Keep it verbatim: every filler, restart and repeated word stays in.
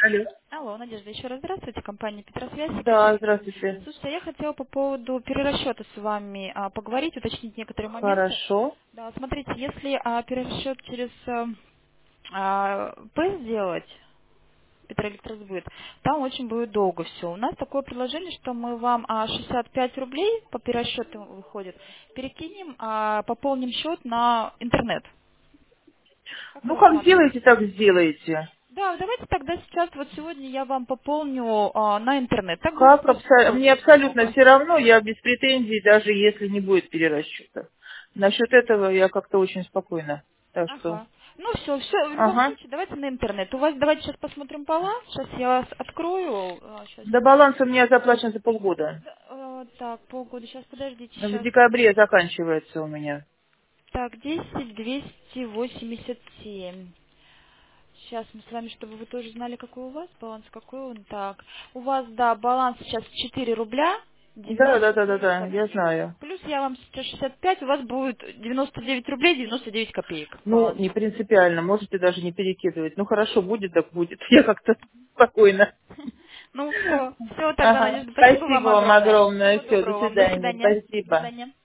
Алло. Алло, Надежда, еще раз здравствуйте, компания Петросвязь, Да, Екатерина. здравствуйте. Слушайте, я хотела по поводу перерасчета с вами а, поговорить, уточнить некоторые моменты. Хорошо. Да, смотрите, если а, перерасчет через а, а, П сделать, Петроэлектросбыт, там очень будет долго все. У нас такое предложение, что мы вам а, шестьдесят пять рублей по перерасчету выходит, перекинем, а, пополним счет на интернет. Как вы Ну, как рассматриваете? сделаете, так сделаете. Да, давайте тогда сейчас, вот сегодня я вам пополню а, на интернет. Так будет Как стоить абсо- тоже Мне абсолютно немного. все равно, я без претензий, даже если не будет перерасчета. Насчет этого я как-то очень спокойна. Так что, Ага. Ну все, все, в любом ага. случае, давайте на интернет. У вас, давайте сейчас посмотрим баланс. Сейчас я вас открою. сейчас, До секунду. баланса у меня заплачен за полгода. Да, э, так, полгода. Сейчас, подождите, В сейчас. декабре заканчивается у меня. Так, десять двести восемьдесят семь. Сейчас мы с вами, чтобы вы тоже знали, какой у вас баланс, какой он. Так, у вас, да, баланс сейчас четыре рубля Да, да, девяносто да, да, девять да, я копеек. знаю. Плюс я вам сейчас шестьдесят пять, у вас будет девяносто девять рублей девяносто девять копеек Ну, баланс. не принципиально, можете даже не перекидывать. Ну, хорошо, будет, так будет. Я как-то спокойна. Ну, все. Все тогда, Ага. Надежда, спасибо Спасибо вам вам огромное. огромное. Всего Все, до доброго вам. До свидания. свидания. До Спасибо. свидания.